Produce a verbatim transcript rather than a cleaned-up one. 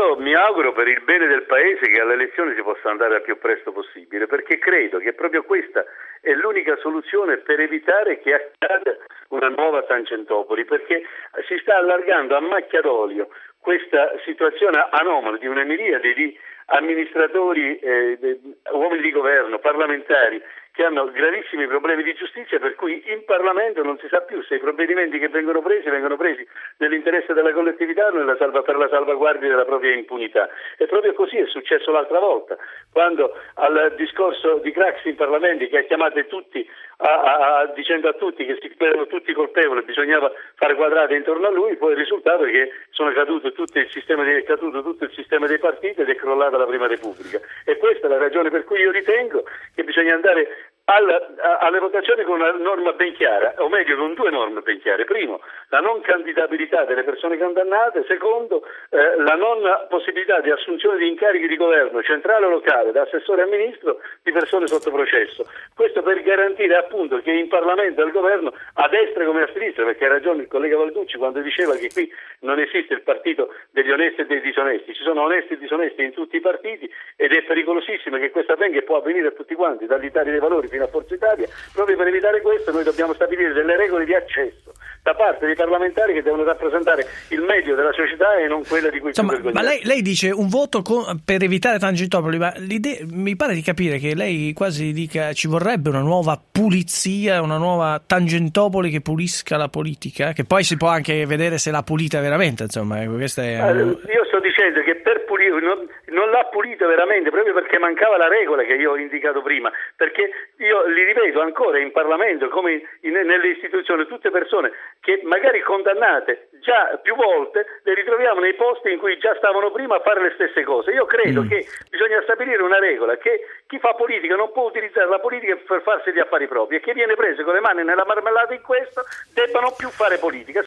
io mi auguro per il bene del Paese che alle elezioni si possa andare al più presto possibile, perché credo che proprio questa è l'unica soluzione per evitare che accada una nuova Tangentopoli, perché si sta allargando a macchia d'olio questa situazione anomala di una miriade di amministratori, eh, uomini di governo, parlamentari che hanno gravissimi problemi di giustizia, per cui in Parlamento non si sa più se i provvedimenti che vengono presi vengono presi nell'interesse della collettività o nella salva, per la salvaguardia della propria impunità. E proprio così è successo l'altra volta, quando al discorso di Craxi in Parlamento, che ha chiamato tutti a, a, a, dicendo a tutti che si erano tutti colpevoli, bisognava fare quadrate intorno a lui, poi il risultato è che sono caduto tutto il sistema dei, è caduto tutto il sistema dei partiti ed è crollata la Prima Repubblica. E questa è la ragione per cui io ritengo che bisogna andare Alla, alle votazioni con una norma ben chiara, o meglio con due norme ben chiare. Primo, la non candidabilità delle persone condannate. Secondo, eh, la non possibilità di assunzione di incarichi di governo centrale o locale, da assessore a ministro, di persone sotto processo. Questo per garantire appunto che in Parlamento e al governo, a destra come a sinistra, perché ha ragione il collega Valducci quando diceva che qui non esiste il partito degli onesti e dei disonesti, ci sono onesti e disonesti in tutti i partiti ed è pericolosissimo che questo avvenga e può avvenire a tutti quanti, dall'Italia dei Valori fino a Forza Italia. Proprio per evitare questo noi dobbiamo stabilire delle regole di accesso da parte dei parlamentari che devono rappresentare il meglio della società e non quella di cui si vergognano. Ma lei, lei dice un voto con, per evitare Tangentopoli, ma l'idea, mi pare di capire che lei quasi dica ci vorrebbe una nuova pulizia, una nuova Tangentopoli che pulisca la politica, che poi si può anche vedere se l'ha pulita veramente, insomma. Questa è un... Io sto dicendo che per pulire non, non l'ha pulita veramente proprio perché mancava la regola che io ho indicato prima, perché io li rivedo ancora in Parlamento come in, nelle istituzioni tutte persone che magari condannate già più volte le ritroviamo nei posti in cui già stavano prima a fare le stesse cose. Io credo mm. che bisogna stabilire una regola, che chi fa politica non può utilizzare la politica per farsi gli affari propri e chi viene preso con le mani nella marmellata in questo debbano più fare politica.